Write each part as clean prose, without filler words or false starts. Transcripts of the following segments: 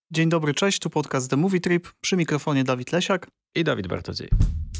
Dzień dobry, cześć, tu podcast The Movie Trip, przy mikrofonie Dawid Lesiak. I Dawid Bartodziej.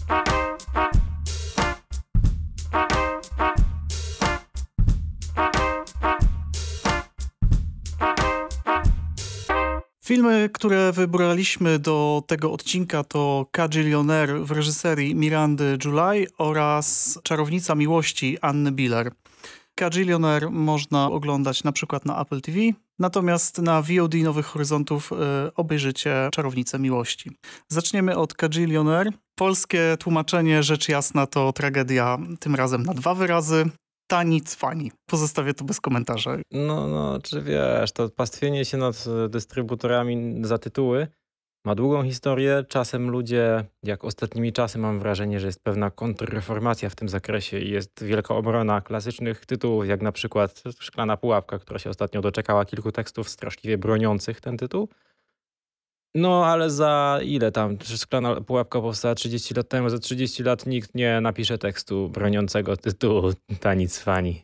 Filmy, które wybraliśmy do tego odcinka to Kajillionaire w reżyserii Mirandy July oraz Czarownica miłości Anny Biller. Kajillionaire można oglądać na przykład na Apple TV, natomiast na VOD Nowych Horyzontów obejrzycie Czarownicę miłości. Zaczniemy od Kajillionaire. Polskie tłumaczenie, rzecz jasna, to tragedia, tym razem na 2 wyrazy. Tani cwani. Pozostawię to bez komentarza. Czy wiesz, to pastwienie się nad dystrybutorami za tytuły ma długą historię. Czasem ludzie, jak ostatnimi czasy mam wrażenie, że jest pewna kontrreformacja w tym zakresie i jest wielka obrona klasycznych tytułów, jak na przykład Szklana pułapka, która się ostatnio doczekała kilku tekstów straszliwie broniących ten tytuł. No ale za ile tam? Szklana pułapka powstała 30 lat temu, za 30 lat nikt nie napisze tekstu broniącego tytułu Tani cwani.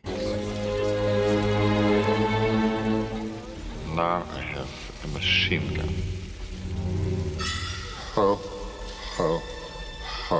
Now I have a machine gun. Ho, ho, ho.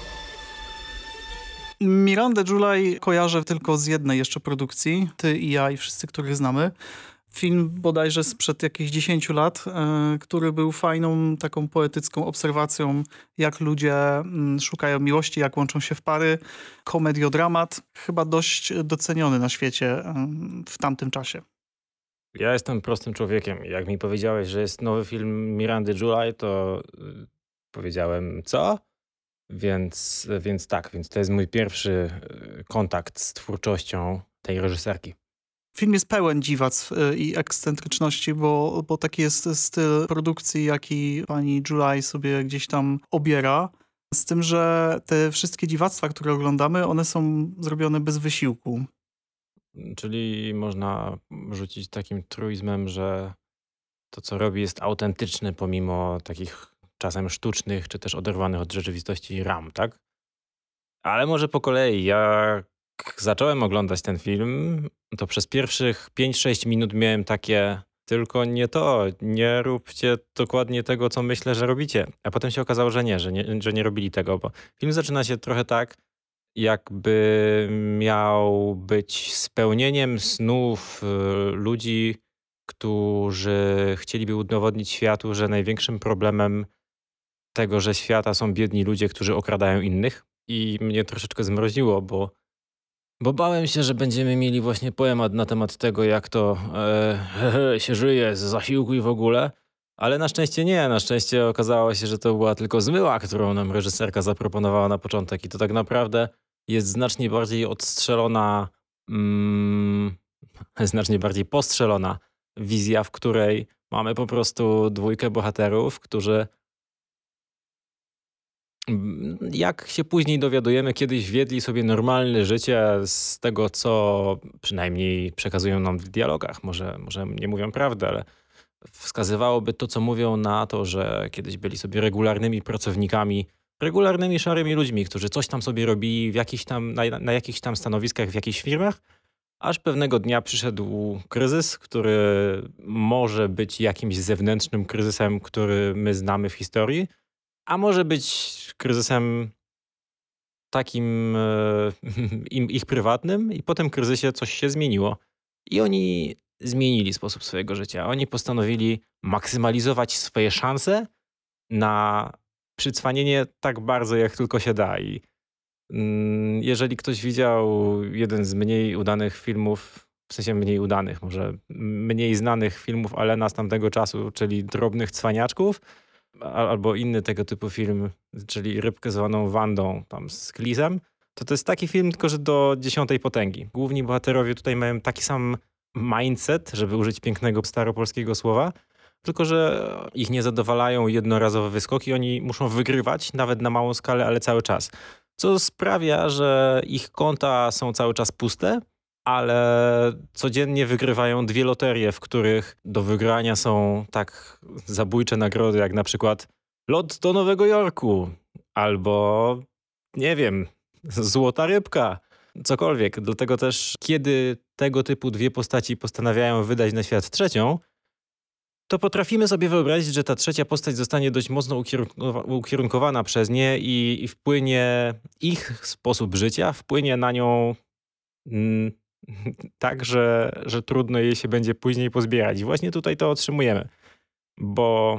Mirandę July kojarzę tylko z jednej jeszcze produkcji, Ty i ja i wszyscy, których znamy. Film bodajże sprzed jakichś 10 lat, który był fajną taką poetycką obserwacją, jak ludzie szukają miłości, jak łączą się w pary. Komediodramat, chyba dość doceniony na świecie w tamtym czasie. Ja jestem prostym człowiekiem. Jak mi powiedziałeś, że jest nowy film Mirandy July, to powiedziałem co? Więc to jest mój pierwszy kontakt z twórczością tej reżyserki. Film jest pełen dziwactw i ekscentryczności, bo taki jest styl produkcji, jaki pani July sobie gdzieś tam obiera. Z tym, że te wszystkie dziwactwa, które oglądamy, one są zrobione bez wysiłku. Czyli można rzucić takim truizmem, że to, co robi, jest autentyczne pomimo takich czasem sztucznych, czy też oderwanych od rzeczywistości ram, tak? Ale może po kolei. Jak zacząłem oglądać ten film, to przez pierwszych 5-6 minut miałem takie tylko nie to, nie róbcie dokładnie tego, co myślę, że robicie. A potem się okazało, że nie robili tego, bo film zaczyna się trochę tak, jakby miał być spełnieniem snów ludzi, którzy chcieliby udowodnić światu, że największym problemem tego, że świata są biedni ludzie, którzy okradają innych. I mnie troszeczkę zmroziło, bo bałem się, że będziemy mieli właśnie poemat na temat tego, jak to się żyje z zasiłku i w ogóle. Ale na szczęście nie. Na szczęście okazało się, że to była tylko zmyła, którą nam reżyserka zaproponowała na początek. I to tak naprawdę jest znacznie bardziej odstrzelona, znacznie bardziej postrzelona wizja, w której mamy po prostu dwójkę bohaterów, którzy, jak się później dowiadujemy, kiedyś wiedli sobie normalne życie z tego, co przynajmniej przekazują nam w dialogach. Może nie mówią prawdę, ale wskazywałoby to, co mówią, na to, że kiedyś byli sobie regularnymi pracownikami, regularnymi szarymi ludźmi, którzy coś tam sobie robili w na jakichś tam stanowiskach w jakichś firmach, aż pewnego dnia przyszedł kryzys, który może być jakimś zewnętrznym kryzysem, który my znamy w historii, a może być kryzysem takim ich prywatnym i po tym kryzysie coś się zmieniło. I oni zmienili sposób swojego życia. Oni postanowili maksymalizować swoje szanse na przycwanienie tak bardzo, jak tylko się da. I jeżeli ktoś widział jeden z mniej udanych filmów, w sensie mniej udanych, może mniej znanych filmów Allena z tamtego czasu, czyli Drobnych cwaniaczków, albo inny tego typu film, czyli Rybkę zwaną Wandą tam z Cleese'em, to jest taki film, tylko że do 10 potęgi. Główni bohaterowie tutaj mają taki sam mindset, żeby użyć pięknego staropolskiego słowa, tylko że ich nie zadowalają jednorazowe wyskoki, oni muszą wygrywać, nawet na małą skalę, ale cały czas. Co sprawia, że ich konta są cały czas puste, ale codziennie wygrywają 2 loterie, w których do wygrania są tak zabójcze nagrody, jak na przykład lot do Nowego Jorku, albo nie wiem, złota rybka, cokolwiek. Dlatego też, kiedy tego typu 2 postaci postanawiają wydać na świat trzecią, to potrafimy sobie wyobrazić, że ta trzecia postać zostanie dość mocno ukierunkowana przez nie i wpłynie ich sposób życia, wpłynie na nią tak, że trudno jej się będzie później pozbierać. I właśnie tutaj to otrzymujemy, bo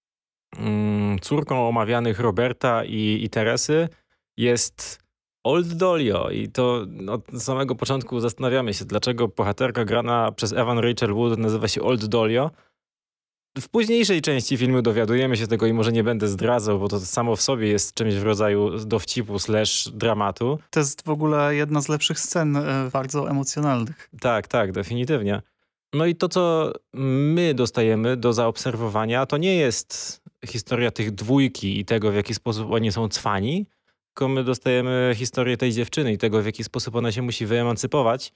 córką omawianych Roberta i Teresy jest Old Dolio i to od samego początku zastanawiamy się, dlaczego bohaterka grana przez Evan Rachel Wood nazywa się Old Dolio. W późniejszej części filmu dowiadujemy się tego i może nie będę zdradzał, bo to samo w sobie jest czymś w rodzaju dowcipu / dramatu. To jest w ogóle jedna z lepszych scen, bardzo emocjonalnych. Tak, definitywnie. No i to, co my dostajemy do zaobserwowania, to nie jest historia tych dwójki i tego, w jaki sposób oni są cwani, tylko my dostajemy historię tej dziewczyny i tego, w jaki sposób ona się musi wyemancypować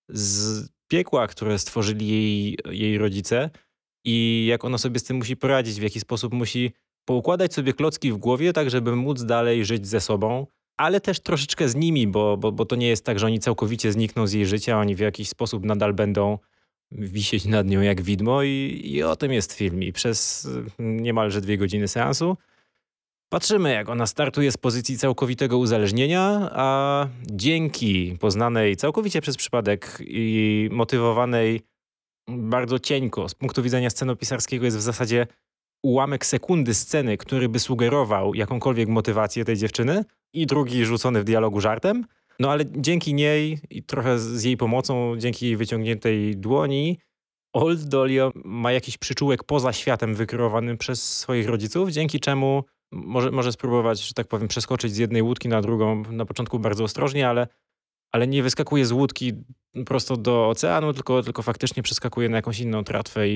z piekła, które stworzyli jej rodzice i jak ona sobie z tym musi poradzić, w jaki sposób musi poukładać sobie klocki w głowie, tak żeby móc dalej żyć ze sobą, ale też troszeczkę z nimi, bo to nie jest tak, że oni całkowicie znikną z jej życia, oni w jakiś sposób nadal będą wisieć nad nią jak widmo i o tym jest film. I przez niemalże 2 godziny seansu patrzymy, jak ona startuje z pozycji całkowitego uzależnienia, a dzięki poznanej całkowicie przez przypadek i motywowanej bardzo cienko z punktu widzenia scenopisarskiego jest w zasadzie ułamek sekundy sceny, który by sugerował jakąkolwiek motywację tej dziewczyny i drugi rzucony w dialogu żartem. No ale dzięki niej i trochę z jej pomocą, dzięki jej wyciągniętej dłoni, Old Dolio ma jakiś przyczółek poza światem wykreowanym przez swoich rodziców, dzięki czemu może spróbować, że tak powiem, przeskoczyć z jednej łódki na drugą, na początku bardzo ostrożnie, ale nie wyskakuje z łódki prosto do oceanu, tylko faktycznie przeskakuje na jakąś inną tratwę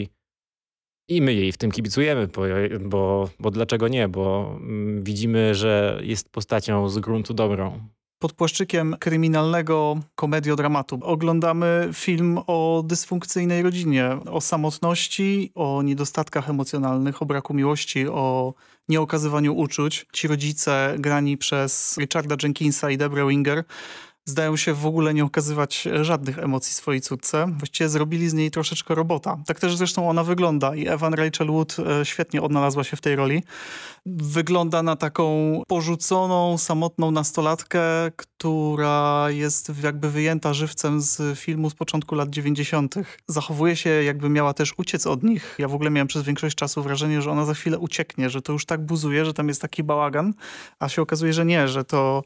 i my jej w tym kibicujemy, bo dlaczego nie? Bo widzimy, że jest postacią z gruntu dobrą. Pod płaszczykiem kryminalnego komediodramatu oglądamy film o dysfunkcyjnej rodzinie, o samotności, o niedostatkach emocjonalnych, o braku miłości, o nieokazywaniu uczuć. Ci rodzice grani przez Richarda Jenkinsa i Deborah Winger zdają się w ogóle nie okazywać żadnych emocji swojej córce. Właściwie zrobili z niej troszeczkę robota. Tak też zresztą ona wygląda i Evan Rachel Wood świetnie odnalazła się w tej roli. Wygląda na taką porzuconą, samotną nastolatkę, która jest jakby wyjęta żywcem z filmu z początku lat 90. Zachowuje się, jakby miała też uciec od nich. Ja w ogóle miałem przez większość czasu wrażenie, że ona za chwilę ucieknie, że to już tak buzuje, że tam jest taki bałagan, a się okazuje, że nie, że to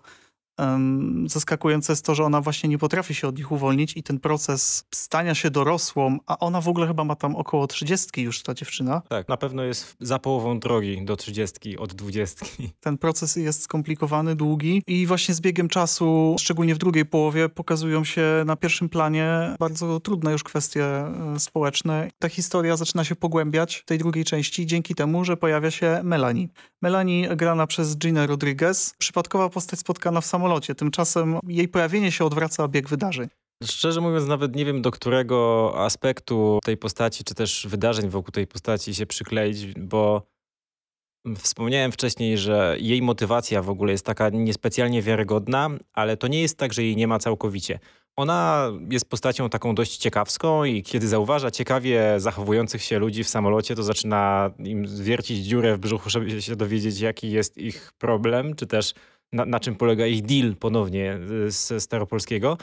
zaskakujące jest to, że ona właśnie nie potrafi się od nich uwolnić i ten proces stania się dorosłą, a ona w ogóle chyba ma tam około 30 już, ta dziewczyna. Tak, na pewno jest za połową drogi do 30 od 20. Ten proces jest skomplikowany, długi i właśnie z biegiem czasu, szczególnie w drugiej połowie, pokazują się na pierwszym planie bardzo trudne już kwestie społeczne. Ta historia zaczyna się pogłębiać w tej drugiej części dzięki temu, że pojawia się Melanie. Melanie grana przez Ginę Rodriguez. Przypadkowa postać spotkana w samolocie. Tymczasem jej pojawienie się odwraca bieg wydarzeń. Szczerze mówiąc, nawet nie wiem, do którego aspektu tej postaci, czy też wydarzeń wokół tej postaci się przykleić, bo wspomniałem wcześniej, że jej motywacja w ogóle jest taka niespecjalnie wiarygodna, ale to nie jest tak, że jej nie ma całkowicie. Ona jest postacią taką dość ciekawską i kiedy zauważa ciekawie zachowujących się ludzi w samolocie, to zaczyna im zwiercić dziurę w brzuchu, żeby się dowiedzieć, jaki jest ich problem, czy też na czym polega ich deal ponownie z staropolskiego.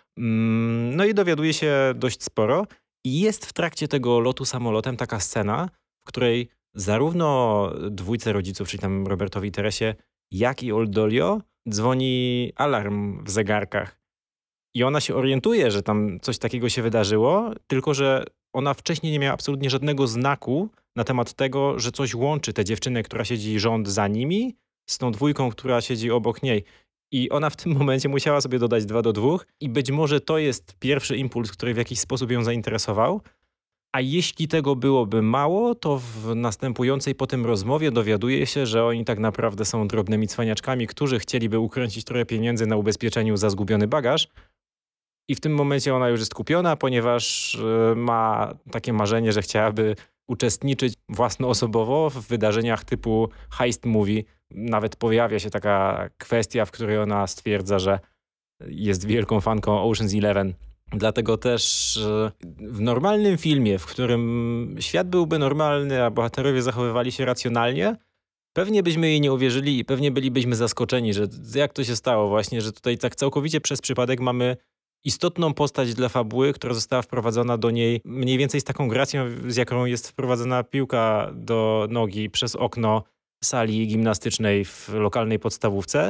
No i dowiaduje się dość sporo. I jest w trakcie tego lotu samolotem taka scena, w której zarówno dwójce rodziców, czyli tam Robertowi i Teresie, jak i Old Dolio, dzwoni alarm w zegarkach. I ona się orientuje, że tam coś takiego się wydarzyło, tylko że ona wcześniej nie miała absolutnie żadnego znaku na temat tego, że coś łączy tę dziewczynę, która siedzi rząd za nimi, z tą dwójką, która siedzi obok niej. I ona w tym momencie musiała sobie dodać 2 do 2 i być może to jest pierwszy impuls, który w jakiś sposób ją zainteresował. A jeśli tego byłoby mało, to w następującej potem rozmowie dowiaduje się, że oni tak naprawdę są drobnymi cwaniaczkami, którzy chcieliby ukręcić trochę pieniędzy na ubezpieczeniu za zgubiony bagaż. I w tym momencie ona już jest kupiona, ponieważ ma takie marzenie, że chciałaby uczestniczyć własnoosobowo w wydarzeniach typu heist movie. Nawet pojawia się taka kwestia, w której ona stwierdza, że jest wielką fanką Ocean's 11. Dlatego też w normalnym filmie, w którym świat byłby normalny, a bohaterowie zachowywali się racjonalnie, pewnie byśmy jej nie uwierzyli i pewnie bylibyśmy zaskoczeni, że jak to się stało właśnie, że tutaj tak całkowicie przez przypadek mamy istotną postać dla fabuły, która została wprowadzona do niej mniej więcej z taką gracją, z jaką jest wprowadzona piłka do nogi przez okno sali gimnastycznej w lokalnej podstawówce,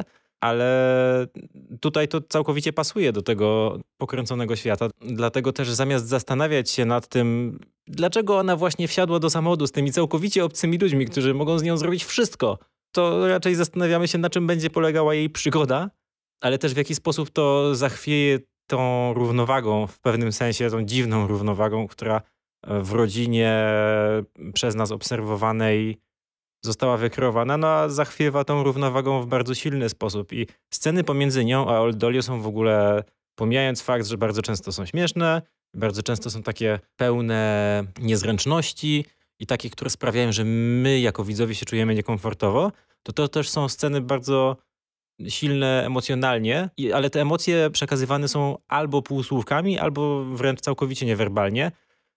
ale tutaj to całkowicie pasuje do tego pokręconego świata. Dlatego też zamiast zastanawiać się nad tym, dlaczego ona właśnie wsiadła do samochodu z tymi całkowicie obcymi ludźmi, którzy mogą z nią zrobić wszystko, to raczej zastanawiamy się, na czym będzie polegała jej przygoda, ale też w jaki sposób to zachwieje tą równowagą, w pewnym sensie tą dziwną równowagą, która w rodzinie przez nas obserwowanej została wykreowana, no a zachwiewa tą równowagą w bardzo silny sposób. I sceny pomiędzy nią a Old Dolio są w ogóle, pomijając fakt, że bardzo często są śmieszne, bardzo często są takie pełne niezręczności i takie, które sprawiają, że my jako widzowie się czujemy niekomfortowo, to też są sceny bardzo silne emocjonalnie, ale te emocje przekazywane są albo półsłówkami, albo wręcz całkowicie niewerbalnie.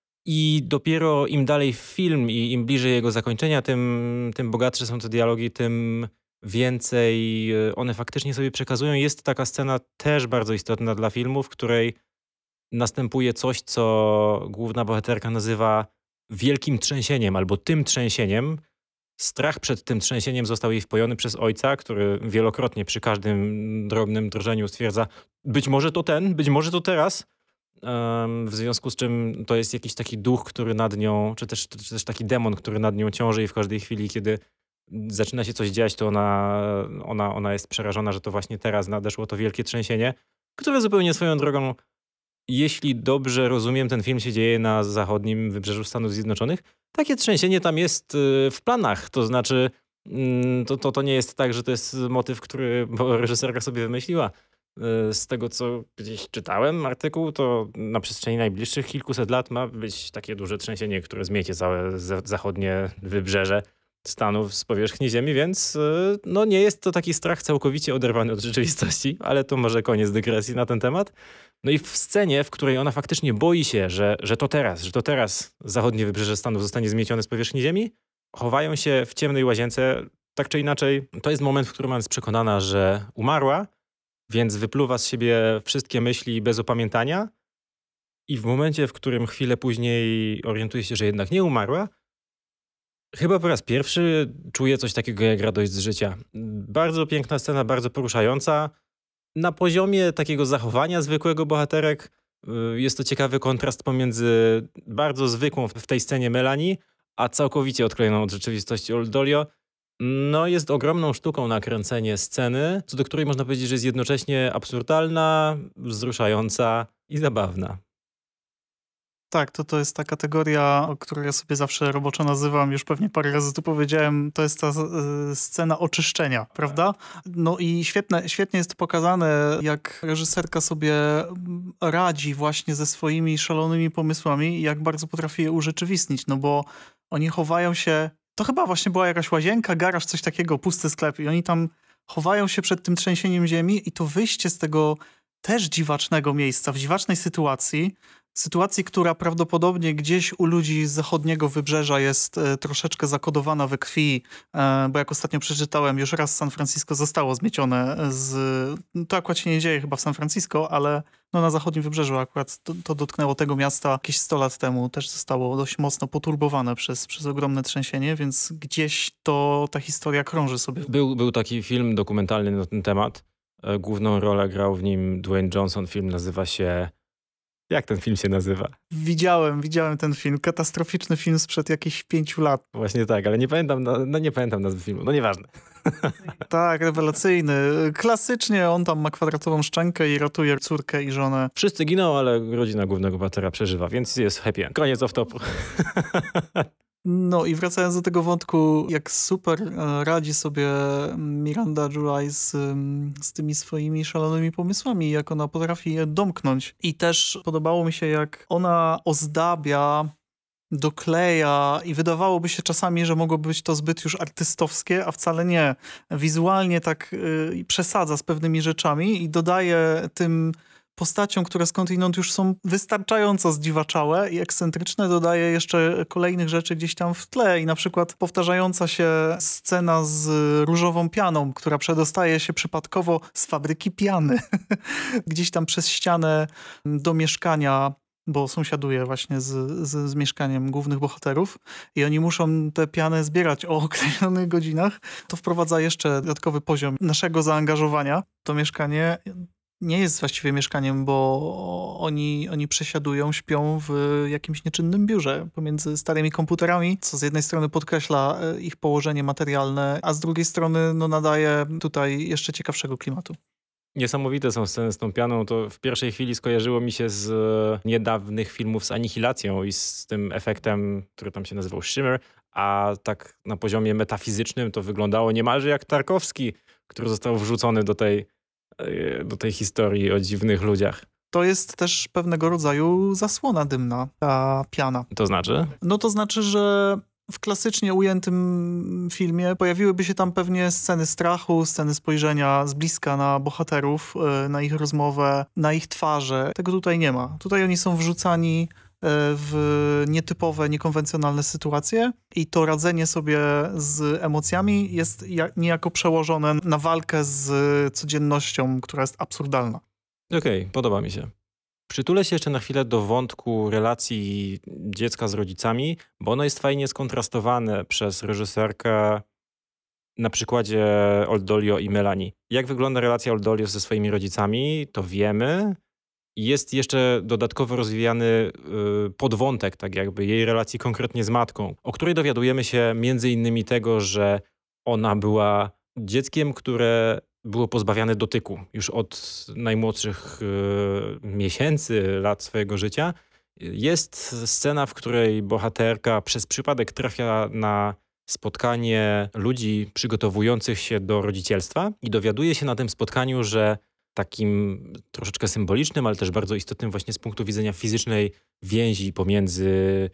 I dopiero im dalej w film i im bliżej jego zakończenia, tym bogatsze są te dialogi, tym więcej one faktycznie sobie przekazują. Jest taka scena też bardzo istotna dla filmu, w której następuje coś, co główna bohaterka nazywa wielkim trzęsieniem albo tym trzęsieniem. Strach przed tym trzęsieniem został jej wpojony przez ojca, który wielokrotnie przy każdym drobnym drżeniu stwierdza, być może to ten, być może to teraz. W związku z czym to jest jakiś taki duch, który nad nią, czy też taki demon, który nad nią ciąży i w każdej chwili, kiedy zaczyna się coś dziać, to ona jest przerażona, że to właśnie teraz nadeszło to wielkie trzęsienie, które zupełnie swoją drogą, jeśli dobrze rozumiem, ten film się dzieje na zachodnim wybrzeżu Stanów Zjednoczonych. Takie trzęsienie tam jest w planach, to znaczy to nie jest tak, że to jest motyw, który reżyserka sobie wymyśliła. Z tego, co gdzieś czytałem artykuł, to na przestrzeni najbliższych kilkuset lat ma być takie duże trzęsienie, które zmiecie całe zachodnie wybrzeże Stanów z powierzchni ziemi, więc no nie jest to taki strach całkowicie oderwany od rzeczywistości, ale to może koniec dygresji na ten temat. No i w scenie, w której ona faktycznie boi się, że to teraz zachodnie wybrzeże Stanów zostanie zmiecione z powierzchni ziemi, chowają się w ciemnej łazience. Tak czy inaczej, to jest moment, w którym ona jest przekonana, że umarła, więc wypluwa z siebie wszystkie myśli bez opamiętania i w momencie, w którym chwilę później orientuje się, że jednak nie umarła, chyba po raz pierwszy czuje coś takiego jak radość z życia. Bardzo piękna scena, bardzo poruszająca. Na poziomie takiego zachowania zwykłego bohaterek jest to ciekawy kontrast pomiędzy bardzo zwykłą w tej scenie Melanie, a całkowicie odklejoną od rzeczywistości Old Dolio. No jest ogromną sztuką nakręcenie sceny, co do której można powiedzieć, że jest jednocześnie absurdalna, wzruszająca i zabawna. Tak, to jest ta kategoria, o której ja sobie zawsze roboczo nazywam, już pewnie parę razy tu powiedziałem, to jest ta scena oczyszczenia, prawda? No i świetnie jest to pokazane, jak reżyserka sobie radzi właśnie ze swoimi szalonymi pomysłami i jak bardzo potrafi je urzeczywistnić, no bo oni chowają się, to chyba właśnie była jakaś łazienka, garaż, coś takiego, pusty sklep i oni tam chowają się przed tym trzęsieniem ziemi i to wyjście z tego też dziwacznego miejsca, w dziwacznej sytuacji, która prawdopodobnie gdzieś u ludzi z zachodniego wybrzeża jest troszeczkę zakodowana we krwi, bo jak ostatnio przeczytałem, już raz San Francisco zostało zmiecione to akurat się nie dzieje chyba w San Francisco, ale no na zachodnim wybrzeżu akurat to dotknęło tego miasta jakieś 100 lat temu, też zostało dość mocno poturbowane przez ogromne trzęsienie, więc gdzieś ta historia krąży sobie. Był taki film dokumentalny na ten temat. Główną rolę grał w nim Dwayne Johnson. Film nazywa się... Jak ten film się nazywa? Widziałem ten film. Katastroficzny film sprzed jakichś 5 lat. Właśnie tak, ale nie pamiętam nazwy filmu. No nieważne. Tak, rewelacyjny. Klasycznie on tam ma kwadratową szczękę i ratuje córkę i żonę. Wszyscy giną, ale rodzina głównego bohatera przeżywa, więc jest happy end. Koniec off-topu. No i wracając do tego wątku, jak super radzi sobie Miranda July z tymi swoimi szalonymi pomysłami, jak ona potrafi je domknąć. I też podobało mi się, jak ona ozdabia, dokleja i wydawałoby się czasami, że mogłoby być to zbyt już artystowskie, a wcale nie. Wizualnie tak przesadza z pewnymi rzeczami i dodaje tym postaciom, które skądinąd już są wystarczająco zdziwaczałe i ekscentryczne, dodaje jeszcze kolejnych rzeczy gdzieś tam w tle i na przykład powtarzająca się scena z różową pianą, która przedostaje się przypadkowo z fabryki piany gdzieś tam przez ścianę do mieszkania, bo sąsiaduje właśnie z mieszkaniem głównych bohaterów i oni muszą tę pianę zbierać o określonych godzinach. To wprowadza jeszcze dodatkowy poziom naszego zaangażowania. To mieszkanie nie jest właściwie mieszkaniem, bo oni przesiadują, śpią w jakimś nieczynnym biurze pomiędzy starymi komputerami, co z jednej strony podkreśla ich położenie materialne, a z drugiej strony nadaje tutaj jeszcze ciekawszego klimatu. Niesamowite są sceny z tą pianą. To w pierwszej chwili skojarzyło mi się z niedawnych filmów z Anihilacją i z tym efektem, który tam się nazywał Shimmer, a tak na poziomie metafizycznym to wyglądało niemalże jak Tarkowski, który został wrzucony do tej historii o dziwnych ludziach. To jest też pewnego rodzaju zasłona dymna, ta piana. To znaczy? No to znaczy, że w klasycznie ujętym filmie pojawiłyby się tam pewnie sceny strachu, sceny spojrzenia z bliska na bohaterów, na ich rozmowę, na ich twarze. Tego tutaj nie ma. Tutaj oni są wrzucani w nietypowe, niekonwencjonalne sytuacje i to radzenie sobie z emocjami jest niejako przełożone na walkę z codziennością, która jest absurdalna. Okej, podoba mi się. Przytulę się jeszcze na chwilę do wątku relacji dziecka z rodzicami, bo ono jest fajnie skontrastowane przez reżyserkę na przykładzie Old Dolio i Melanie. Jak wygląda relacja Old Dolio ze swoimi rodzicami, to wiemy. Jest jeszcze dodatkowo rozwijany podwątek, tak jakby jej relacji konkretnie z matką, o której dowiadujemy się między innymi tego, że ona była dzieckiem, które było pozbawiane dotyku już od najmłodszych miesięcy, lat swojego życia. Jest scena, w której bohaterka przez przypadek trafia na spotkanie ludzi przygotowujących się do rodzicielstwa i dowiaduje się na tym spotkaniu, że takim troszeczkę symbolicznym, ale też bardzo istotnym właśnie z punktu widzenia fizycznej więzi pomiędzy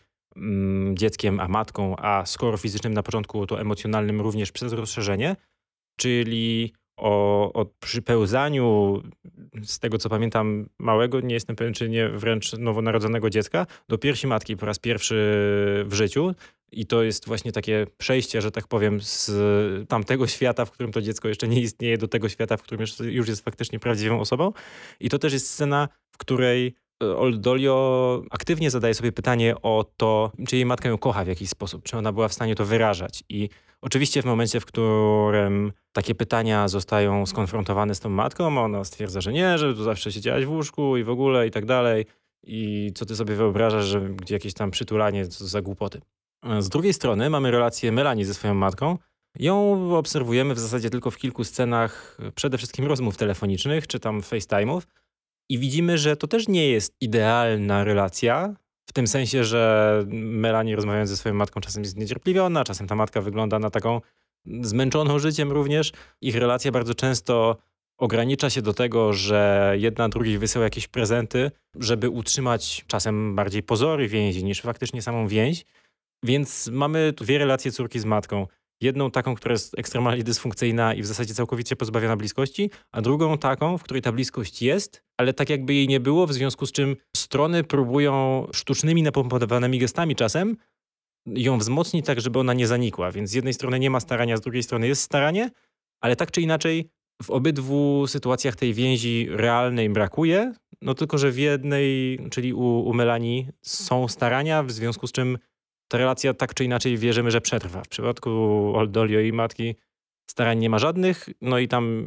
dzieckiem a matką, a skoro fizycznym na początku, to emocjonalnym również przez rozszerzenie, czyli o przypełzaniu, z tego co pamiętam, małego, nie jestem pewien, czy nie wręcz nowonarodzonego dziecka, do piersi matki po raz pierwszy w życiu. I to jest właśnie takie przejście, że tak powiem, z tamtego świata, w którym to dziecko jeszcze nie istnieje, do tego świata, w którym już jest faktycznie prawdziwą osobą. I to też jest scena, w której Old Dolio aktywnie zadaje sobie pytanie o to, czy jej matka ją kocha w jakiś sposób, czy ona była w stanie to wyrażać. I oczywiście w momencie, w którym takie pytania zostają skonfrontowane z tą matką, ona stwierdza, że nie, że tu zawsze siedziałaś w łóżku i w ogóle i tak dalej. I co ty sobie wyobrażasz, że gdzie jakieś tam przytulanie, co za głupoty. Z drugiej strony mamy relację Melanie ze swoją matką. Ją obserwujemy w zasadzie tylko w kilku scenach, przede wszystkim rozmów telefonicznych, czy tam FaceTime'ów. I widzimy, że to też nie jest idealna relacja, w tym sensie, że Melanie rozmawiając ze swoją matką czasem jest zniecierpliwiona, czasem ta matka wygląda na taką zmęczoną życiem również. Ich relacja bardzo często ogranicza się do tego, że jedna drugiej wysyła jakieś prezenty, żeby utrzymać czasem bardziej pozory więzi niż faktycznie samą więź. Więc mamy tu dwie relacje córki z matką. Jedną taką, która jest ekstremalnie dysfunkcyjna i w zasadzie całkowicie pozbawiona bliskości, a drugą taką, w której ta bliskość jest, ale tak jakby jej nie było, w związku z czym strony próbują sztucznymi, napompowanymi gestami czasem ją wzmocnić tak, żeby ona nie zanikła. Więc z jednej strony nie ma starania, z drugiej strony jest staranie, ale tak czy inaczej w obydwu sytuacjach tej więzi realnej brakuje, no tylko, że w jednej, czyli u Melanie są starania, w związku z czym ta relacja tak czy inaczej wierzymy, że przetrwa. W przypadku Old Dolio i matki starań nie ma żadnych, no i tam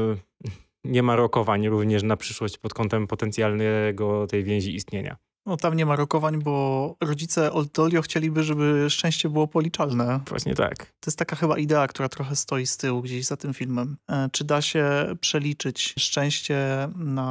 nie ma rokowań również na przyszłość pod kątem potencjalnego tej więzi istnienia. No tam nie ma rokowań, bo rodzice Old Dolio chcieliby, żeby szczęście było policzalne. Właśnie tak. To jest taka chyba idea, która trochę stoi z tyłu gdzieś za tym filmem. Czy da się przeliczyć szczęście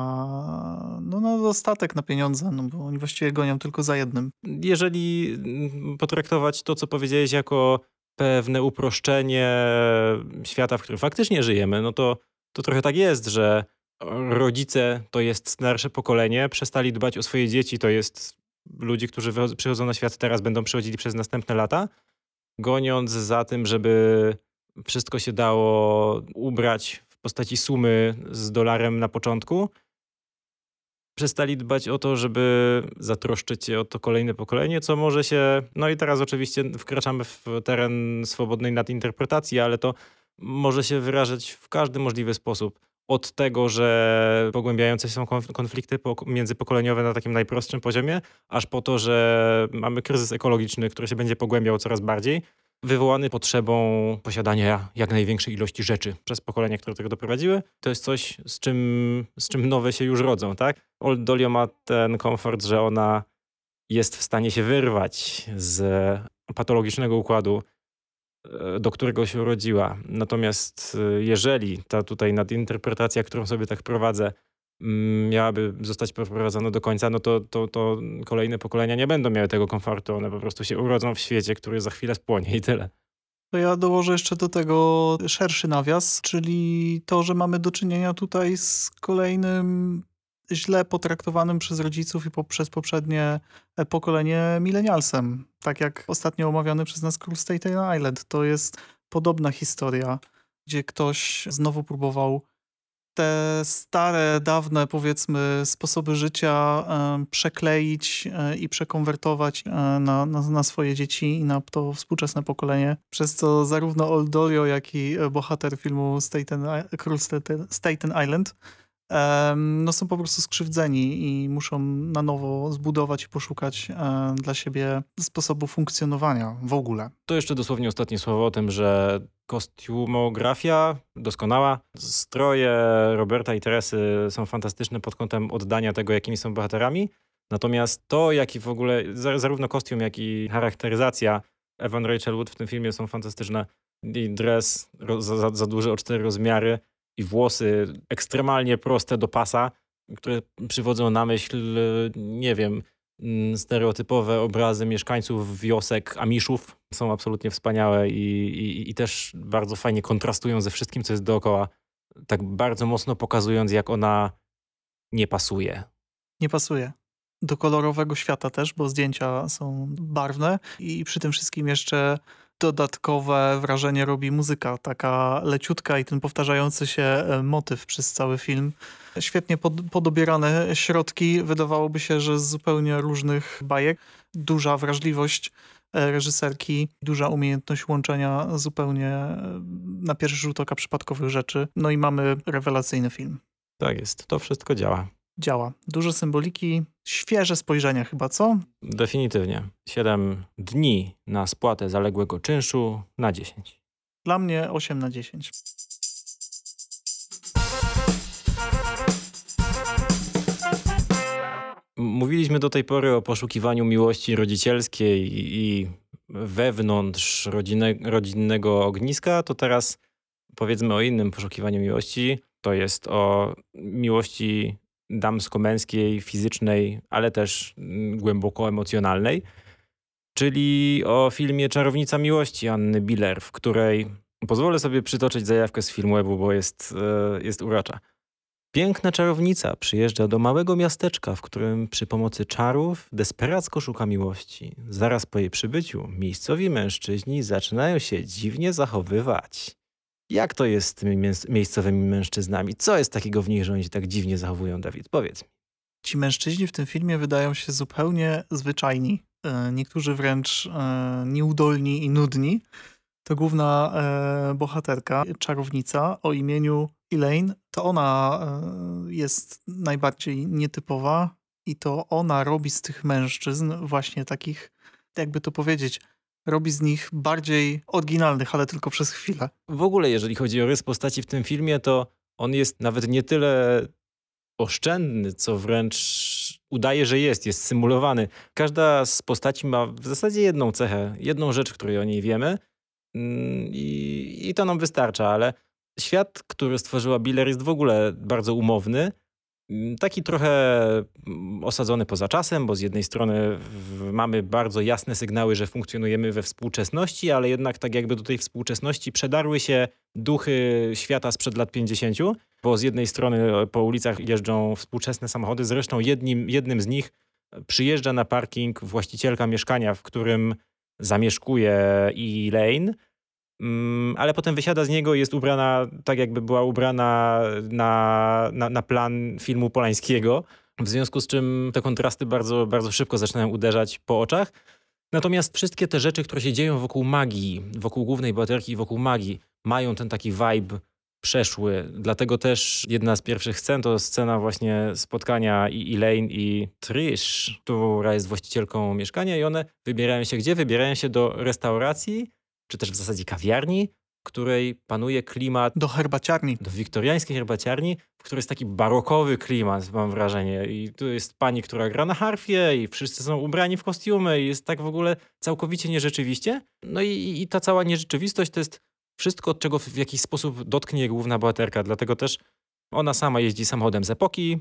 na dostatek, na pieniądze, no bo oni właściwie gonią tylko za jednym. Jeżeli potraktować to, co powiedziałeś jako pewne uproszczenie świata, w którym faktycznie żyjemy, no to trochę tak jest, że rodzice to jest starsze pokolenie, przestali dbać o swoje dzieci, to jest ludzie, którzy przychodzą na świat teraz, będą przychodzili przez następne lata, goniąc za tym, żeby wszystko się dało ubrać w postaci sumy z dolarem na początku. przestali dbać o to, żeby zatroszczyć się o to kolejne pokolenie, co może się... No i teraz oczywiście wkraczamy w teren swobodnej nadinterpretacji, ale to może się wyrażać w każdy możliwy sposób. Od tego, że pogłębiające się są konflikty międzypokoleniowe na takim najprostszym poziomie, aż po to, że mamy kryzys ekologiczny, który się będzie pogłębiał coraz bardziej, wywołany potrzebą posiadania jak największej ilości rzeczy przez pokolenia, które do tego doprowadziły. To jest coś, z czym nowe się już rodzą, tak? Old Dolio ma ten komfort, że ona jest w stanie się wyrwać z patologicznego układu, do którego się urodziła. Natomiast jeżeli ta tutaj nadinterpretacja, którą sobie tak prowadzę, miałaby zostać poprowadzona do końca, no to kolejne pokolenia nie będą miały tego komfortu. One po prostu się urodzą w świecie, który za chwilę spłonie i tyle. To ja dołożę jeszcze do tego szerszy nawias, czyli to, że mamy do czynienia tutaj z kolejnym źle potraktowanym przez rodziców i przez poprzednie pokolenie milenialsem. Tak jak ostatnio omawiany przez nas król Staten Island. To jest podobna historia, gdzie ktoś znowu próbował te stare, dawne, powiedzmy, sposoby życia przekleić i przekonwertować na swoje dzieci i na to współczesne pokolenie. Przez co zarówno Old Dolio, jak i bohater filmu Król Staten Island no są po prostu skrzywdzeni i muszą na nowo zbudować i poszukać dla siebie sposobu funkcjonowania w ogóle. To jeszcze dosłownie ostatnie słowo o tym, że kostiumografia doskonała. Stroje Roberta i Teresy są fantastyczne pod kątem oddania tego, jakimi są bohaterami. Natomiast to, jaki w ogóle, zarówno kostium, jak i charakteryzacja Evan Rachel Wood w tym filmie są fantastyczne. I dres za duży o 4 rozmiary i włosy ekstremalnie proste do pasa, które przywodzą na myśl, nie wiem, stereotypowe obrazy mieszkańców wiosek Amiszów. Są absolutnie wspaniałe i też bardzo fajnie kontrastują ze wszystkim, co jest dookoła. Tak bardzo mocno pokazując, jak ona nie pasuje. Nie pasuje. Do kolorowego świata też, bo zdjęcia są barwne i przy tym wszystkim jeszcze dodatkowe wrażenie robi muzyka, taka leciutka i ten powtarzający się motyw przez cały film. Świetnie podobierane środki, wydawałoby się, że z zupełnie różnych bajek. Duża wrażliwość reżyserki, duża umiejętność łączenia zupełnie na pierwszy rzut oka przypadkowych rzeczy. No i mamy rewelacyjny film. Tak jest, to wszystko działa. Działa. Dużo symboliki, świeże spojrzenia chyba, co? Definitywnie. 7 dni na spłatę zaległego czynszu na 10. Dla mnie 8 na 10. Mówiliśmy do tej pory o poszukiwaniu miłości rodzicielskiej i wewnątrz rodzinnego ogniska, to teraz powiedzmy o innym poszukiwaniu miłości. To jest o miłości damsko-męskiej, fizycznej, ale też głęboko emocjonalnej. Czyli o filmie Czarownica miłości Anny Biller, w której pozwolę sobie przytoczyć zajawkę z Filmwebu, bo jest urocza. Piękna czarownica przyjeżdża do małego miasteczka, w którym przy pomocy czarów desperacko szuka miłości. Zaraz po jej przybyciu miejscowi mężczyźni zaczynają się dziwnie zachowywać. Jak to jest z tymi miejscowymi mężczyznami? Co jest takiego w nich, że oni się tak dziwnie zachowują, Dawid? Powiedz mi. Ci mężczyźni w tym filmie wydają się zupełnie zwyczajni. Niektórzy wręcz nieudolni i nudni. To główna bohaterka, czarownica o imieniu Elaine. To ona jest najbardziej nietypowa i to ona robi z tych mężczyzn właśnie takich, jakby to powiedzieć, robi z nich bardziej oryginalnych, ale tylko przez chwilę. W ogóle, jeżeli chodzi o rys postaci w tym filmie, to on jest nawet nie tyle oszczędny, co wręcz udaje, że jest symulowany. Każda z postaci ma w zasadzie jedną cechę, jedną rzecz, której o niej wiemy i to nam wystarcza, ale świat, który stworzyła Biller, jest w ogóle bardzo umowny. Taki trochę osadzony poza czasem, bo z jednej strony mamy bardzo jasne sygnały, że funkcjonujemy we współczesności, ale jednak tak jakby do tej współczesności przedarły się duchy świata sprzed lat 50, bo z jednej strony po ulicach jeżdżą współczesne samochody, zresztą jednym z nich przyjeżdża na parking właścicielka mieszkania, w którym zamieszkuje Elaine, ale potem wysiada z niego i jest ubrana tak, jakby była ubrana na plan filmu Polańskiego. w związku z czym te kontrasty bardzo, bardzo szybko zaczynają uderzać po oczach. Natomiast wszystkie te rzeczy, które się dzieją wokół magii, wokół głównej bohaterki i wokół magii, mają ten taki vibe przeszły. Dlatego też jedna z pierwszych scen to scena właśnie spotkania i Elaine i Trish, która jest właścicielką mieszkania i one wybierają się gdzie? Wybierają się do restauracji, czy też w zasadzie kawiarni, w której panuje klimat Do herbaciarni. do wiktoriańskiej herbaciarni, w której jest taki barokowy klimat, mam wrażenie. I tu jest pani, która gra na harfie i wszyscy są ubrani w kostiumy i jest tak w ogóle całkowicie nierzeczywiście. No i ta cała nierzeczywistość to jest wszystko, czego w jakiś sposób dotknie główna bohaterka. Dlatego też ona sama jeździ samochodem z epoki.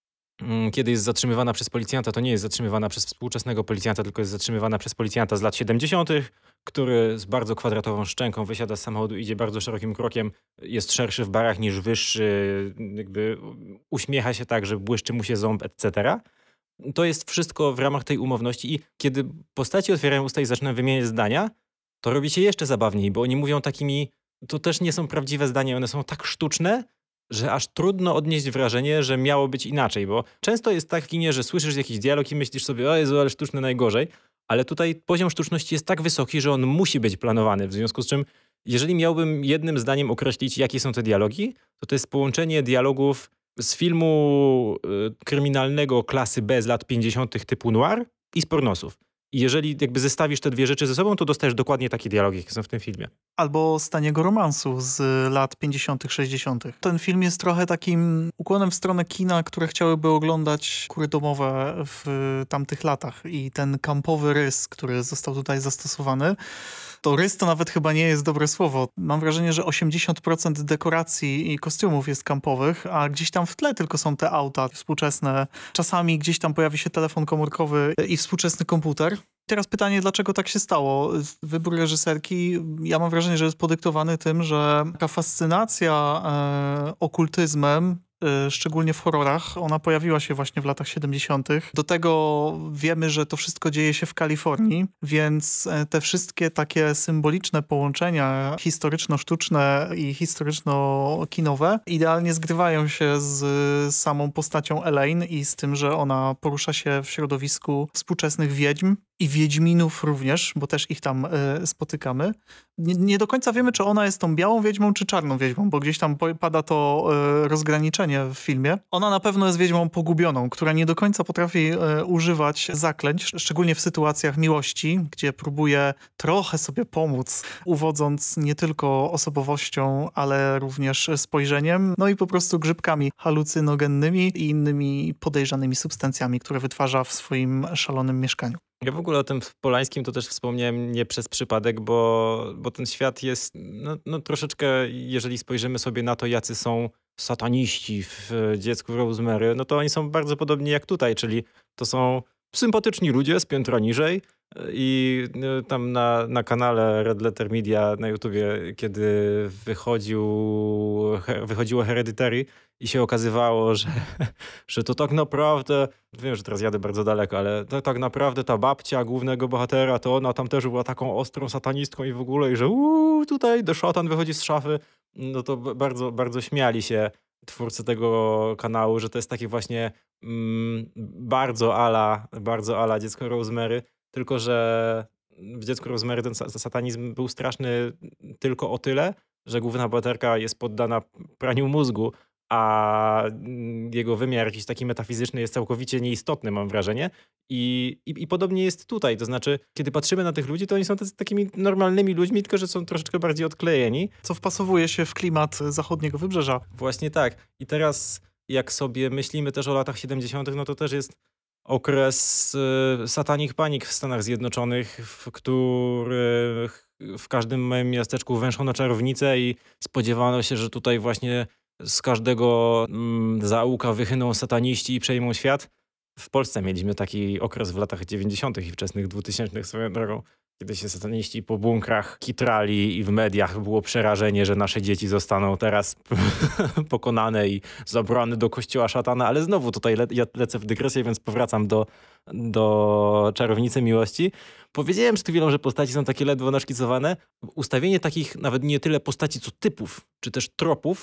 Kiedy jest zatrzymywana przez policjanta, to nie jest zatrzymywana przez współczesnego policjanta, tylko jest zatrzymywana przez policjanta z lat 70., który z bardzo kwadratową szczęką wysiada z samochodu, idzie bardzo szerokim krokiem, jest szerszy w barach niż wyższy, jakby uśmiecha się tak, że błyszczy mu się ząb, etc. To jest wszystko w ramach tej umowności i kiedy postaci otwierają usta i zaczynają wymieniać zdania, to robi się jeszcze zabawniej, bo oni mówią takimi, to też nie są prawdziwe zdania, one są tak sztuczne, że aż trudno odnieść wrażenie, że miało być inaczej, bo często jest tak w kinie, że słyszysz jakiś dialog i myślisz sobie, o Jezu, ale sztuczne najgorzej, ale tutaj poziom sztuczności jest tak wysoki, że on musi być planowany, w związku z czym jeżeli miałbym jednym zdaniem określić, jakie są te dialogi, to jest połączenie dialogów z filmu kryminalnego klasy B z lat 50. typu noir i z pornosów. I jeżeli jakby zestawisz te dwie rzeczy ze sobą, to dostajesz dokładnie takie dialogi, jakie są w tym filmie. Albo z taniego romansu z lat 50., 60. Ten film jest trochę takim ukłonem w stronę kina, które chciałyby oglądać kury domowe w tamtych latach. I ten kampowy rys, który został tutaj zastosowany, to rys to nawet chyba nie jest dobre słowo. Mam wrażenie, że 80% dekoracji i kostiumów jest kampowych, a gdzieś tam w tle tylko są te auta współczesne. Czasami gdzieś tam pojawi się telefon komórkowy i współczesny komputer. Teraz pytanie, dlaczego tak się stało? Wybór reżyserki, ja mam wrażenie, że jest podyktowany tym, że taka fascynacja okultyzmem, szczególnie w horrorach, ona pojawiła się właśnie w latach 70. Do tego wiemy, że to wszystko dzieje się w Kalifornii, więc te wszystkie takie symboliczne połączenia historyczno-sztuczne i historyczno-kinowe idealnie zgrywają się z samą postacią Elaine i z tym, że ona porusza się w środowisku współczesnych wiedźm i wiedźminów również, bo też ich tam spotykamy. Nie do końca wiemy, czy ona jest tą białą wiedźmą, czy czarną wiedźmą, bo gdzieś tam pada to rozgraniczenie w filmie. Ona na pewno jest wiedźmą pogubioną, która nie do końca potrafi używać zaklęć, szczególnie w sytuacjach miłości, gdzie próbuje trochę sobie pomóc, uwodząc nie tylko osobowością, ale również spojrzeniem, no i po prostu grzybkami halucynogennymi i innymi podejrzanymi substancjami, które wytwarza w swoim szalonym mieszkaniu. Ja w ogóle o tym Polańskim to też wspomniałem nie przez przypadek, bo ten świat jest no troszeczkę, jeżeli spojrzymy sobie na to, jacy są sataniści w Dziecku Rosemary, no to oni są bardzo podobni jak tutaj, czyli to są sympatyczni ludzie z piętra niżej i tam na kanale Red Letter Media na YouTubie, kiedy wychodziło Hereditary i się okazywało, że to tak naprawdę, wiem, że teraz jadę bardzo daleko, ale to tak naprawdę ta babcia głównego bohatera, to ona tam też była taką ostrą satanistką i w ogóle, i że tutaj The Szatan wychodzi z szafy, no to bardzo, bardzo śmiali się twórcy tego kanału, że to jest takie właśnie bardzo ala Dziecko Rosemary, tylko że w Dziecku Rosemary ten satanizm był straszny tylko o tyle, że główna bohaterka jest poddana praniu mózgu, a jego wymiar jakiś taki metafizyczny jest całkowicie nieistotny, mam wrażenie. I podobnie jest tutaj. To znaczy, kiedy patrzymy na tych ludzi, to oni są takimi normalnymi ludźmi, tylko że są troszeczkę bardziej odklejeni. Co wpasowuje się w klimat zachodniego wybrzeża. Właśnie tak. I teraz jak sobie myślimy też o latach 70., no to też jest okres Satanic Panic w Stanach Zjednoczonych, w których w każdym małym miasteczku węszono czarownicę i spodziewano się, że tutaj właśnie z każdego zaułka wychyną sataniści i przejmą świat. W Polsce mieliśmy taki okres w latach 90. i wczesnych 2000 swoją drogą, kiedy się sataniści po bunkrach kitrali i w mediach było przerażenie, że nasze dzieci zostaną teraz pokonane i zabrane do kościoła szatana, ale znowu tutaj ja lecę w dygresję, więc powracam do Czarownicy Miłości. Powiedziałem przed chwilą, że postaci są takie ledwo naszkicowane. Ustawienie takich nawet nie tyle postaci, co typów, czy też tropów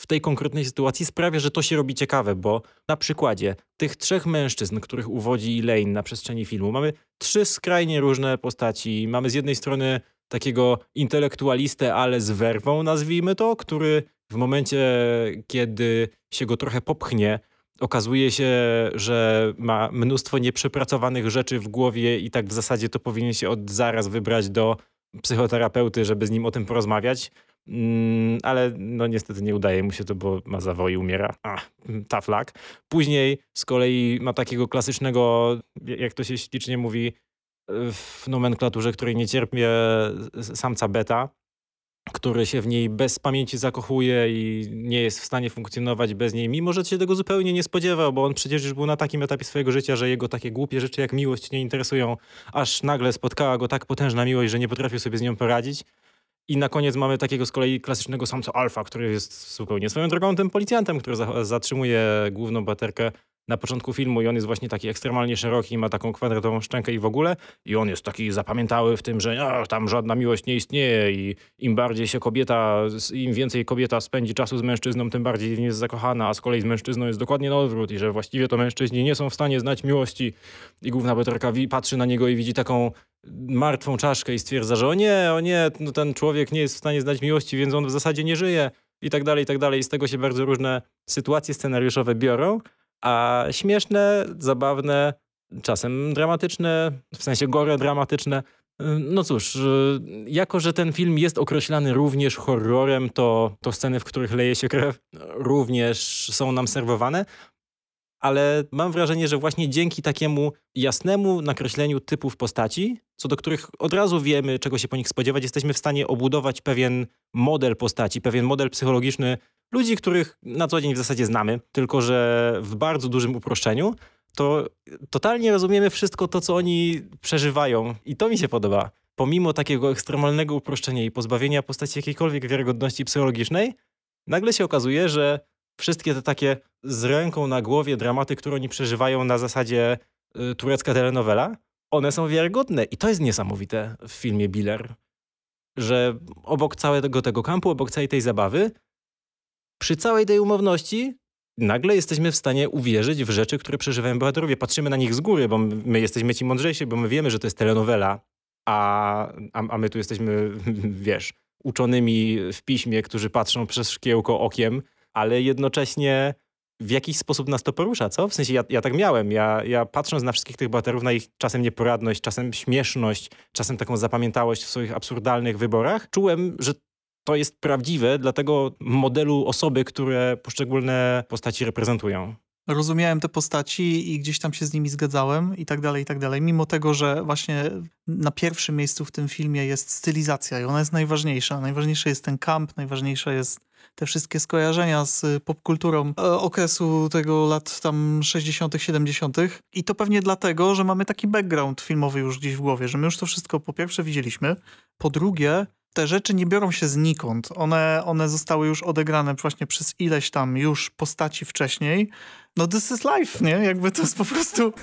w tej konkretnej sytuacji sprawia, że to się robi ciekawe, bo na przykładzie tych 3 mężczyzn, których uwodzi Elaine na przestrzeni filmu, mamy 3 skrajnie różne postaci. Mamy z jednej strony takiego intelektualistę, ale z werwą, nazwijmy to, który w momencie, kiedy się go trochę popchnie, okazuje się, że ma mnóstwo nieprzepracowanych rzeczy w głowie i tak w zasadzie to powinien się od zaraz wybrać do psychoterapeuty, żeby z nim o tym porozmawiać. Ale no niestety nie udaje mu się to, bo ma zawał i umiera. Tough luck. Później z kolei ma takiego klasycznego, jak to się ślicznie mówi w nomenklaturze, której nie cierpię, samca beta, który się w niej bez pamięci zakochuje i nie jest w stanie funkcjonować bez niej, mimo że się tego zupełnie nie spodziewał, bo on przecież już był na takim etapie swojego życia, że jego takie głupie rzeczy jak miłość nie interesują, aż nagle spotkała go tak potężna miłość, że nie potrafił sobie z nią poradzić. I na koniec mamy takiego z kolei klasycznego samca alfa, który jest zupełnie swoją drogą tym policjantem, który zatrzymuje główną bohaterkę na początku filmu i on jest właśnie taki ekstremalnie szeroki, ma taką kwadratową szczękę i w ogóle. I on jest taki zapamiętały w tym, że tam żadna miłość nie istnieje i im więcej kobieta spędzi czasu z mężczyzną, tym bardziej w nim jest zakochana, a z kolei z mężczyzną jest dokładnie na odwrót i że właściwie to mężczyźni nie są w stanie znać miłości. I główna bohaterka patrzy na niego i widzi taką martwą czaszkę i stwierdza, że o nie, no ten człowiek nie jest w stanie znać miłości, więc on w zasadzie nie żyje i tak dalej, i tak dalej. I z tego się bardzo różne sytuacje scenariuszowe biorą, a śmieszne, zabawne, czasem dramatyczne, w sensie gore dramatyczne. No cóż, jako że ten film jest określany również horrorem, to sceny, w których leje się krew, również są nam serwowane. Ale mam wrażenie, że właśnie dzięki takiemu jasnemu nakreśleniu typów postaci, co do których od razu wiemy, czego się po nich spodziewać, jesteśmy w stanie obudować pewien model postaci, pewien model psychologiczny ludzi, których na co dzień w zasadzie znamy, tylko że w bardzo dużym uproszczeniu, to totalnie rozumiemy wszystko to, co oni przeżywają i to mi się podoba. Pomimo takiego ekstremalnego uproszczenia i pozbawienia postaci jakiejkolwiek wiarygodności psychologicznej, nagle się okazuje, że wszystkie te takie z ręką na głowie dramaty, które oni przeżywają na zasadzie turecka telenowela, one są wiarygodne. I to jest niesamowite w filmie Biller, że obok całego tego kampu, obok całej tej zabawy, przy całej tej umowności nagle jesteśmy w stanie uwierzyć w rzeczy, które przeżywają bohaterowie. Patrzymy na nich z góry, bo my jesteśmy ci mądrzejsi, bo my wiemy, że to jest telenowela, a my tu jesteśmy, wiesz, uczonymi w piśmie, którzy patrzą przez szkiełko okiem, ale jednocześnie w jakiś sposób nas to porusza, co? W sensie ja tak miałem. Ja patrząc na wszystkich tych bohaterów, na ich czasem nieporadność, czasem śmieszność, czasem taką zapamiętałość w swoich absurdalnych wyborach, czułem, że to jest prawdziwe dla tego modelu osoby, które poszczególne postaci reprezentują. Rozumiałem te postaci i gdzieś tam się z nimi zgadzałem i tak dalej, i tak dalej. Mimo tego, że właśnie na pierwszym miejscu w tym filmie jest stylizacja i ona jest najważniejsza. Najważniejszy jest ten kamp, najważniejsze jest te wszystkie skojarzenia z popkulturą okresu tego lat tam 60., 70. I to pewnie dlatego, że mamy taki background filmowy już gdzieś w głowie, że my już to wszystko po pierwsze widzieliśmy, po drugie te rzeczy nie biorą się znikąd. One zostały już odegrane właśnie przez ileś tam już postaci wcześniej. No this is life, nie? Jakby to jest po prostu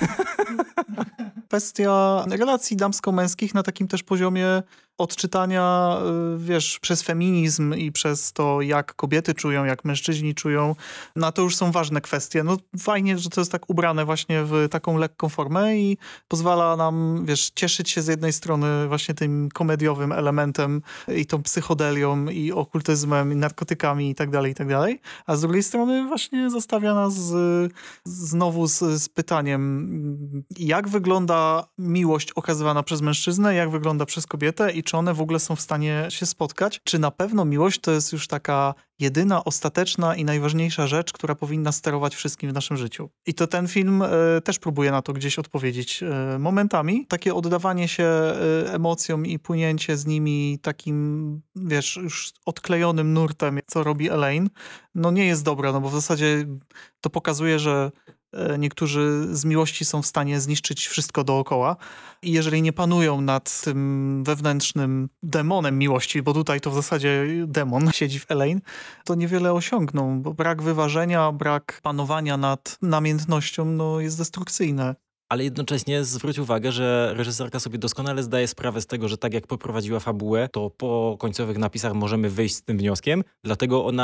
kwestia relacji damsko-męskich na takim też poziomie odczytania, wiesz, przez feminizm i przez to, jak kobiety czują, jak mężczyźni czują. No to już są ważne kwestie. No fajnie, że to jest tak ubrane właśnie w taką lekką formę i pozwala nam, wiesz, cieszyć się z jednej strony właśnie tym komediowym elementem i tą psychodelią i okultyzmem i narkotykami i tak dalej, a z drugiej strony właśnie zostawia nas znowu z pytaniem, jak wygląda miłość okazywana przez mężczyznę, jak wygląda przez kobietę i czy one w ogóle są w stanie się spotkać? Czy na pewno miłość to jest już taka jedyna, ostateczna i najważniejsza rzecz, która powinna sterować wszystkim w naszym życiu? I to ten film też próbuje na to gdzieś odpowiedzieć momentami. Takie oddawanie się emocjom i płynięcie z nimi takim, wiesz, już odklejonym nurtem, co robi Elaine, no nie jest dobre, no bo w zasadzie to pokazuje, że niektórzy z miłości są w stanie zniszczyć wszystko dookoła i jeżeli nie panują nad tym wewnętrznym demonem miłości, bo tutaj to w zasadzie demon siedzi w Elaine, to niewiele osiągną, bo brak wyważenia, brak panowania nad namiętnością no, jest destrukcyjne. Ale jednocześnie zwróć uwagę, że reżyserka sobie doskonale zdaje sprawę z tego, że tak jak poprowadziła fabułę, to po końcowych napisach możemy wyjść z tym wnioskiem, dlatego ona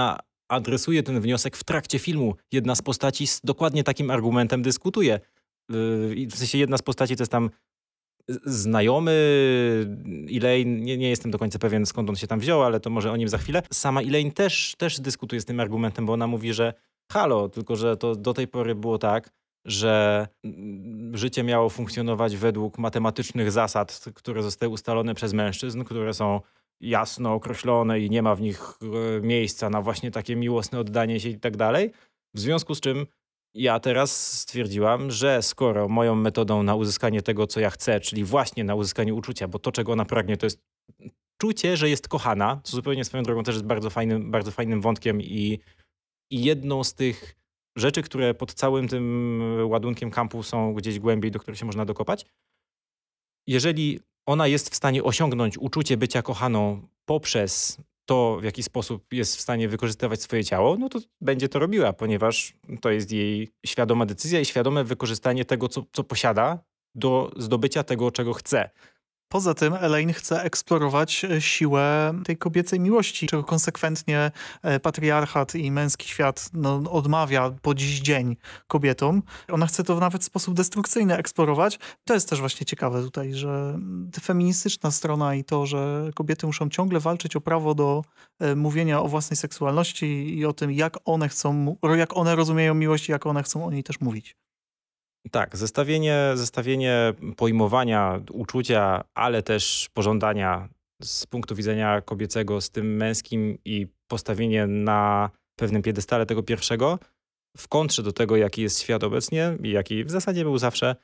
adresuje ten wniosek w trakcie filmu. Jedna z postaci z dokładnie takim argumentem dyskutuje. W sensie jedna z postaci to jest tam znajomy Elaine, nie jestem do końca pewien skąd on się tam wziął, ale to może o nim za chwilę. Sama Elaine też dyskutuje z tym argumentem, bo ona mówi, że halo, tylko że to do tej pory było tak, że życie miało funkcjonować według matematycznych zasad, które zostały ustalone przez mężczyzn, które są jasno określone i nie ma w nich miejsca na właśnie takie miłosne oddanie się i tak dalej. W związku z czym ja teraz stwierdziłam, że skoro moją metodą na uzyskanie tego, co ja chcę, czyli właśnie na uzyskanie uczucia, bo to, czego ona pragnie, to jest czucie, że jest kochana, co zupełnie swoją drogą też jest bardzo fajnym wątkiem i jedną z tych rzeczy, które pod całym tym ładunkiem kampu są gdzieś głębiej, do których się można dokopać. Jeżeli ona jest w stanie osiągnąć uczucie bycia kochaną poprzez to, w jaki sposób jest w stanie wykorzystywać swoje ciało, no to będzie to robiła, ponieważ to jest jej świadoma decyzja i świadome wykorzystanie tego, co posiada do zdobycia tego, czego chce. Poza tym Elaine chce eksplorować siłę tej kobiecej miłości, czego konsekwentnie patriarchat i męski świat odmawia po dziś dzień kobietom. Ona chce to nawet w sposób destrukcyjny eksplorować. To jest też właśnie ciekawe tutaj, że feministyczna strona i to, że kobiety muszą ciągle walczyć o prawo do mówienia o własnej seksualności i o tym, jak one rozumieją miłość i jak one chcą o niej też mówić. Tak, zestawienie pojmowania uczucia, ale też pożądania z punktu widzenia kobiecego z tym męskim i postawienie na pewnym piedestale tego pierwszego, w kontrze do tego, jaki jest świat obecnie i jaki w zasadzie był zawsze,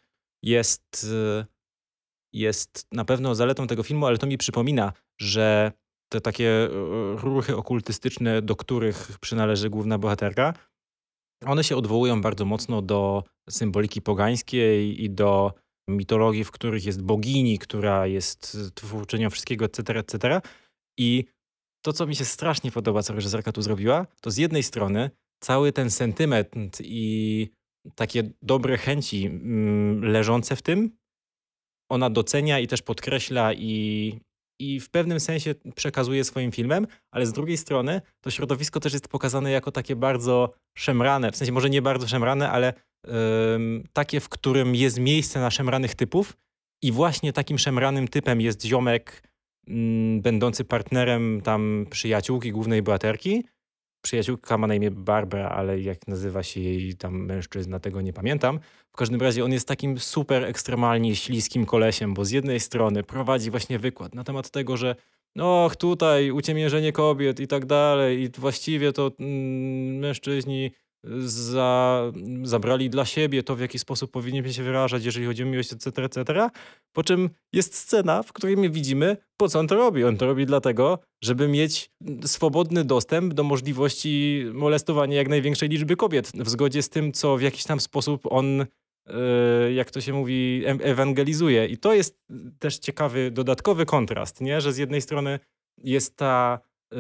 jest na pewno zaletą tego filmu, ale to mi przypomina, że te takie ruchy okultystyczne, do których przynależy główna bohaterka, one się odwołują bardzo mocno do symboliki pogańskiej i do mitologii, w których jest bogini, która jest twórczynią wszystkiego, etc., etc. I to, co mi się strasznie podoba, co reżyserka tu zrobiła, to z jednej strony cały ten sentyment i takie dobre chęci leżące w tym, ona docenia i też podkreśla i w pewnym sensie przekazuje swoim filmem, ale z drugiej strony to środowisko też jest pokazane jako takie bardzo szemrane, w sensie może nie bardzo szemrane, ale takie, w którym jest miejsce na szemranych typów i właśnie takim szemranym typem jest ziomek będący partnerem tam przyjaciółki głównej bohaterki. Przyjaciółka ma na imię Barbara, ale jak nazywa się jej tam mężczyzna, tego nie pamiętam. W każdym razie on jest takim super ekstremalnie śliskim kolesiem, bo z jednej strony prowadzi właśnie wykład na temat tego, że tutaj uciemiężenie kobiet i tak dalej i właściwie to mężczyźni zabrali dla siebie to, w jaki sposób powinniśmy się wyrażać, jeżeli chodzi o miłość, etc., etc. Po czym jest scena, w której my widzimy, po co on to robi. On to robi dlatego, żeby mieć swobodny dostęp do możliwości molestowania jak największej liczby kobiet w zgodzie z tym, co w jakiś tam sposób on, jak to się mówi, ewangelizuje. I to jest też ciekawy, dodatkowy kontrast, nie? Że z jednej strony jest ta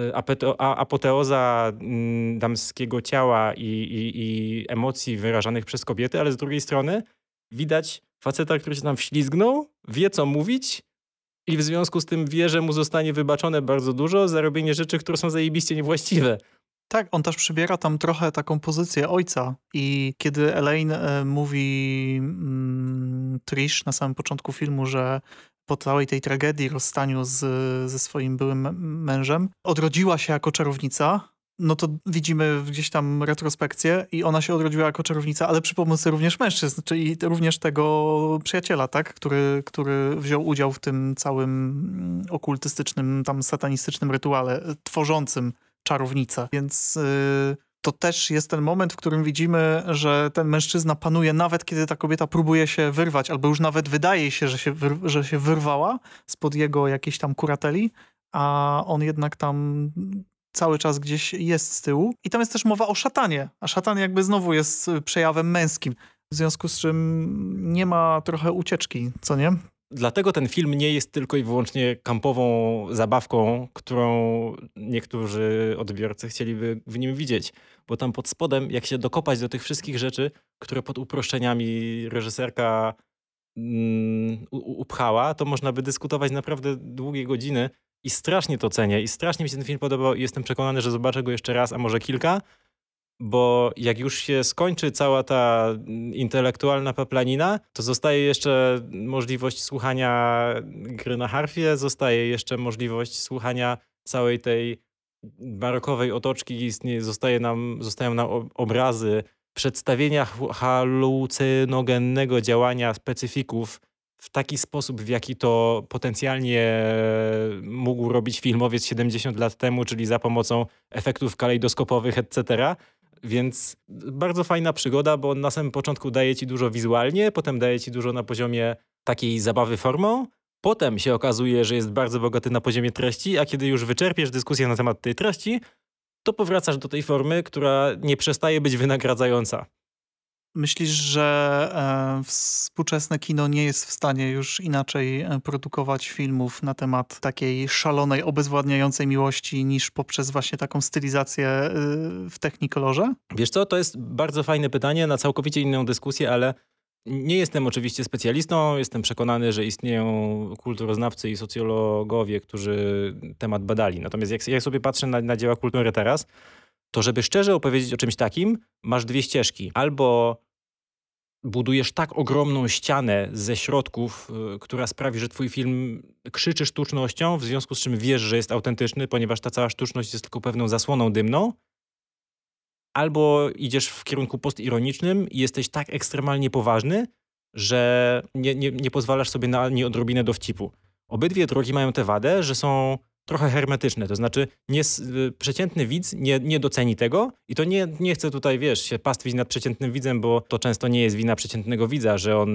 apoteoza damskiego ciała i emocji wyrażanych przez kobiety, ale z drugiej strony widać faceta, który się tam wślizgnął, wie co mówić i w związku z tym wie, że mu zostanie wybaczone bardzo dużo za robienie rzeczy, które są zajebiście niewłaściwe. Tak, on też przybiera tam trochę taką pozycję ojca i kiedy Elaine mówi Trish na samym początku filmu, że po całej tej tragedii, rozstaniu ze swoim byłym mężem, odrodziła się jako czarownica, no to widzimy gdzieś tam retrospekcję i ona się odrodziła jako czarownica, ale przy pomocy również mężczyzn, czyli również tego przyjaciela, tak, który wziął udział w tym całym okultystycznym, tam satanistycznym rytuale tworzącym czarownicę. Więc to też jest ten moment, w którym widzimy, że ten mężczyzna panuje nawet kiedy ta kobieta próbuje się wyrwać, albo już nawet wydaje się, że się wyrwała spod jego jakiejś tam kurateli, a on jednak tam cały czas gdzieś jest z tyłu. I tam jest też mowa o szatanie, a szatan jakby znowu jest przejawem męskim, w związku z czym nie ma trochę ucieczki, co nie? Dlatego ten film nie jest tylko i wyłącznie kampową zabawką, którą niektórzy odbiorcy chcieliby w nim widzieć. Bo tam pod spodem, jak się dokopać do tych wszystkich rzeczy, które pod uproszczeniami reżyserka upchała, to można by dyskutować naprawdę długie godziny i strasznie to cenię i strasznie mi się ten film podobał i jestem przekonany, że zobaczę go jeszcze raz, a może kilka, bo jak już się skończy cała ta intelektualna paplanina, to zostaje jeszcze możliwość słuchania gry na harfie, zostaje jeszcze możliwość słuchania całej tej barokowej otoczki, zostają nam obrazy przedstawienia halucynogennego działania specyfików w taki sposób, w jaki to potencjalnie mógł robić filmowiec 70 lat temu, czyli za pomocą efektów kalejdoskopowych, etc. Więc bardzo fajna przygoda, bo on na samym początku daje ci dużo wizualnie, potem daje ci dużo na poziomie takiej zabawy formą, potem się okazuje, że jest bardzo bogaty na poziomie treści, a kiedy już wyczerpiesz dyskusję na temat tej treści, to powracasz do tej formy, która nie przestaje być wynagradzająca. Myślisz, że współczesne kino nie jest w stanie już inaczej produkować filmów na temat takiej szalonej, obezwładniającej miłości niż poprzez właśnie taką stylizację w Technicolorze? Wiesz co, to jest bardzo fajne pytanie na całkowicie inną dyskusję, ale nie jestem oczywiście specjalistą. Jestem przekonany, że istnieją kulturoznawcy i socjologowie, którzy temat badali. Natomiast jak ja sobie patrzę na dzieła kultury teraz, to żeby szczerze opowiedzieć o czymś takim, masz dwie ścieżki. Albo budujesz tak ogromną ścianę ze środków, która sprawi, że twój film krzyczy sztucznością, w związku z czym wiesz, że jest autentyczny, ponieważ ta cała sztuczność jest tylko pewną zasłoną dymną. Albo idziesz w kierunku postironicznym i jesteś tak ekstremalnie poważny, że nie pozwalasz sobie na ani odrobinę dowcipu. Obydwie drogi mają tę wadę, że są trochę hermetyczne, to znaczy przeciętny widz nie doceni tego i to nie chcę tutaj, się pastwić nad przeciętnym widzem, bo to często nie jest wina przeciętnego widza, że on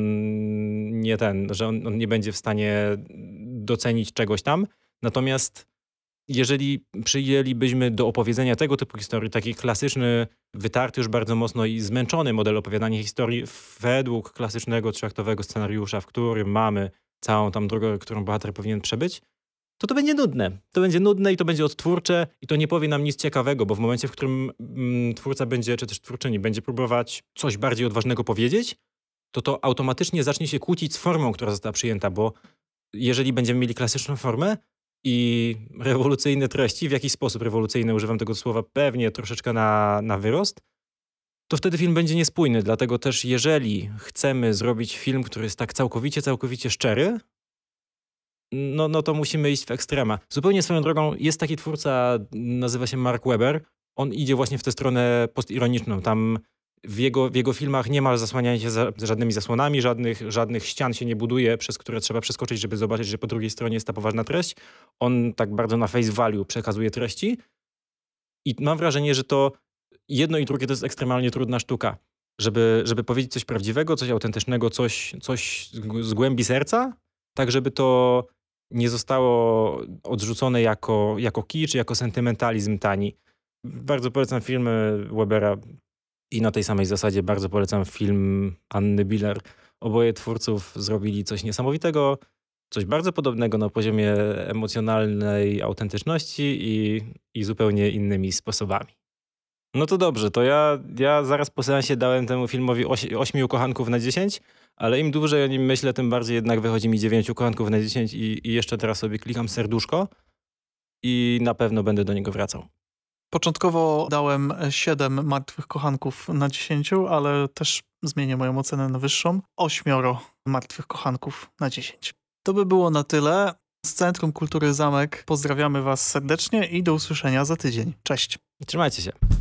nie będzie w stanie docenić czegoś tam. Natomiast jeżeli przyjęlibyśmy do opowiedzenia tego typu historii taki klasyczny, wytarty już bardzo mocno i zmęczony model opowiadania historii według klasycznego trzaktowego scenariusza, w którym mamy całą tam drogę, którą bohater powinien przebyć, to będzie nudne. To będzie nudne i to będzie odtwórcze i to nie powie nam nic ciekawego, bo w momencie, w którym twórca będzie, czy też twórczyni będzie próbować coś bardziej odważnego powiedzieć, to automatycznie zacznie się kłócić z formą, która została przyjęta, bo jeżeli będziemy mieli klasyczną formę i rewolucyjne treści, w jakiś sposób rewolucyjne, używam tego słowa pewnie troszeczkę na wyrost, to wtedy film będzie niespójny. Dlatego też jeżeli chcemy zrobić film, który jest tak całkowicie szczery, no to musimy iść w ekstrema. Zupełnie swoją drogą jest taki twórca, nazywa się Mark Webber. On idzie właśnie w tę stronę postironiczną. Tam w jego filmach nie ma zasłaniania się za żadnymi zasłonami, żadnych ścian się nie buduje, przez które trzeba przeskoczyć, żeby zobaczyć, że po drugiej stronie jest ta poważna treść. On tak bardzo na face value przekazuje treści i mam wrażenie, że to jedno i drugie to jest ekstremalnie trudna sztuka. Żeby powiedzieć coś prawdziwego, coś autentycznego, coś z głębi serca, tak żeby to nie zostało odrzucone jako kicz, jako sentymentalizm tani. Bardzo polecam filmy Webera i na tej samej zasadzie bardzo polecam film Anny Biller. Oboje twórców zrobili coś niesamowitego, coś bardzo podobnego na poziomie emocjonalnej autentyczności i zupełnie innymi sposobami. No to dobrze, to ja zaraz po seansie dałem temu filmowi 8 kochanków na 10, ale im dłużej o nim myślę, tym bardziej jednak wychodzi mi 9 kochanków na 10 i jeszcze teraz sobie klikam serduszko i na pewno będę do niego wracał. Początkowo dałem 7 martwych kochanków na 10, ale też zmienię moją ocenę na wyższą. 8 martwych kochanków na 10. To by było na tyle. Z Centrum Kultury Zamek pozdrawiamy Was serdecznie i do usłyszenia za tydzień. Cześć. Trzymajcie się.